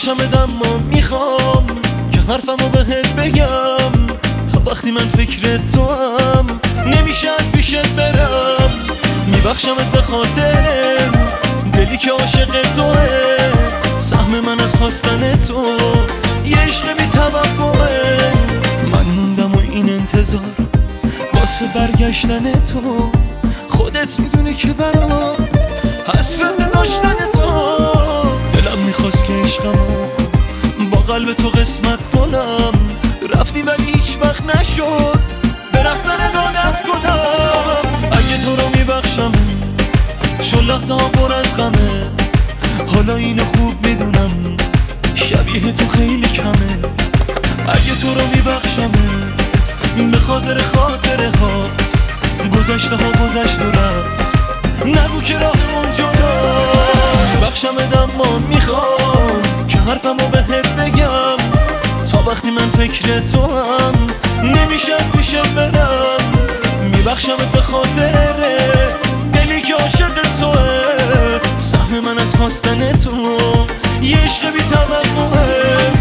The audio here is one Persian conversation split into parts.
میبخشمت اما میخوام که حرفمو بهت بگم. تا وقتی من فکر تو هم نمیشه از پیشت برم. میبخشمت به خاطر دلی که عاشق توه، سهم من از خواستن تو یه عشق بی توقعه. من موندم و این انتظار واسه برگشتن تو، خودت میدونی که برام حسرت داشتن تو. دلم میخواست که عشقمو با قلب تو قسمت کنم، رفتی ولی هیچ وقت نشد به رفتن دادت کنم. اگه تو رو میبخشم چون لحظه ها پر از غمه، حالا اینو خوب میدونم شبیه تو خیلی کمه. اگه تو رو میبخشم به خاطر خاطره هاست، گذشته ها گذشت و رفت، نگو که راهمون جدا. میبخشمت اما میخوام که حرفمو بهت بگم. تا وقتی من فکر تو هم نمیشه از پیشت برم. میبخشمت به خاطر دلی که عاشق توه، سهم من از خواستن تو یه عشق بی توقعه.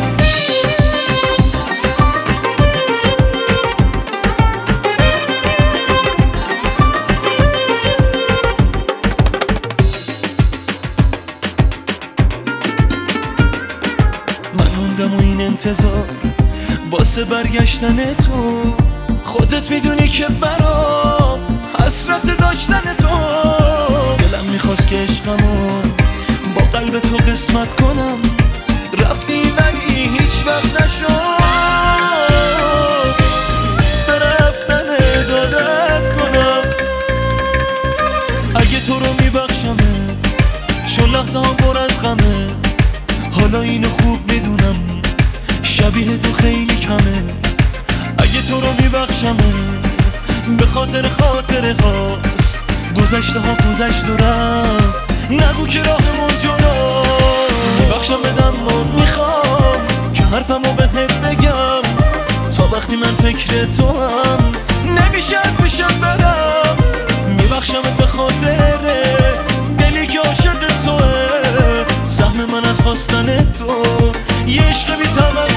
من موندم و این انتظار واسه برگشتن تو، خودت میدونی که برام حسرت داشتن تو. دلم میخواست که عشقمو با قلب تو قسمت کنم، رفتی ولی هیچ وقت نشد به رفتن دادت کنم. اگه تو رو میبخشم چون لحظه ها پر از غمه، حالا اینو خوب میدونم شبیه تو خیلی کمه. اگه تو رو میبخشم به خاطر خاطره هاست، گذشته ها گذشت و رفت، نگو که راهمون جدا. میبخشمت اما میخوام که حرفمو بهت بگم. تا وقتی من فکر تو هم نمیشه از پیشت برم. میبخشمت به خاطر دلی که عاشق توه، سهم من از خواستن تو یه عشق بی توقع.